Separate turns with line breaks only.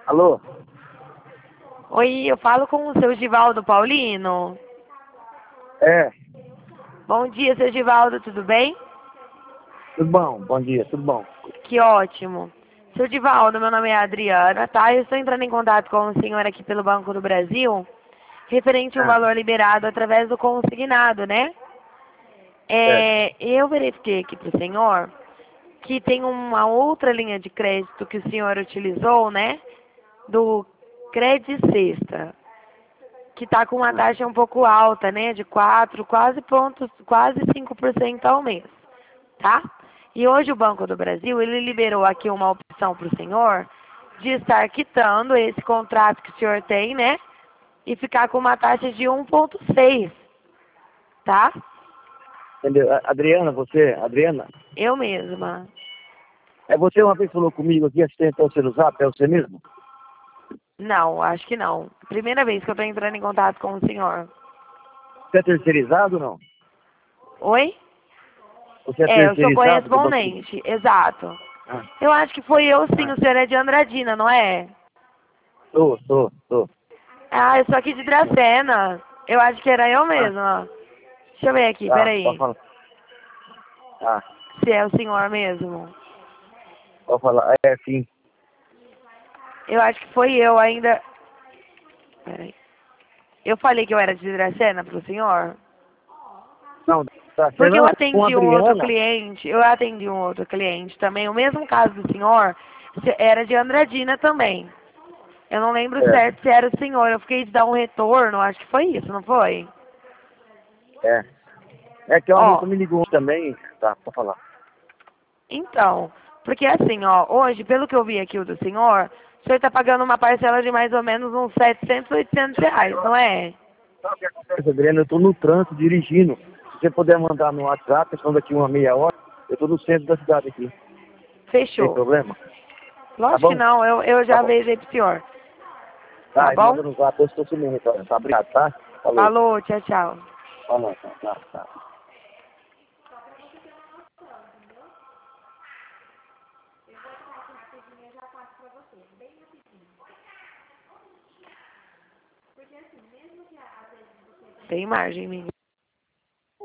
Alô?
Oi, eu falo com o seu Givaldo Paulino.
É,
Bom dia, seu Givaldo, tudo bem?
tudo bom? Bom dia, tudo bom?
Que ótimo. Seu Givaldo, meu nome é Adriana, tá? Eu estou entrando em contato com o senhor aqui pelo Banco do Brasil, referente a um
Ah,
valor liberado através do consignado, né?
certo.
Eu verifiquei aqui para o senhor que tem uma outra linha de crédito que o senhor utilizou, né? Do Credit Sexta, que está com uma
Ah,
taxa um pouco alta, né? De 4, quase 5% ao mês, tá? E hoje o Banco do Brasil, ele liberou aqui uma opção para o senhor de estar quitando esse contrato que o senhor tem, né? E ficar com uma taxa de 1,6, tá?
entendeu? Adriana, você, Adriana,
Eu mesma.
é você uma vez falou comigo aqui, assistente ao seu Zap, é você mesmo?
Não, acho que não. Primeira vez que eu estou entrando em contato com o senhor.
Você é terceirizado ou não?
Oi?
Você é
Eu sou
terceirizado do Banco do...
correspondente, exato.
Ah,
Eu acho que foi eu sim,
ah,
o senhor é de Andradina, não é?
tô.
Ah, eu sou aqui de Dracena. Eu acho que era eu
Ah,
mesma. Deixa eu ver aqui,
tá, pode
peraí.
falar. Ah,
Se é o senhor mesmo.
pode falar. É, sim.
Eu acho que foi eu ainda. Peraí. Eu falei que eu era de Dracena pro senhor?
Não, tá, você
Porque eu
não, com a
atendi um outro
Adriana,
cliente, também, o mesmo caso do senhor, era de Andradina também. Eu não lembro
é,
certo se era o senhor, eu fiquei de dar um retorno, acho que foi isso, não foi?
é. É que uma
Ó,
moça me ligou também, tá, pode falar.
então, porque assim, ó, hoje, pelo que eu vi aqui o do senhor, o senhor está pagando uma parcela de mais ou menos uns 700, 800 reais, não é?
Sabe o que acontece, Adriana? Eu tô no trânsito, dirigindo. Se você puder mandar no WhatsApp, questão daqui uma meia hora, eu tô no centro da cidade aqui. Tem
Fechou.
problema? Tá
Lógico que
bom?
não, eu
Tá
já
bom.
vejo aí pro senhor. Tá
Tá, e
bom?
manda no WhatsApp, eu estou sumindo, então. Tá, obrigado, tá? Falou.
Falou, tchau, tchau.
Falou, tá.
Tem margem, menina.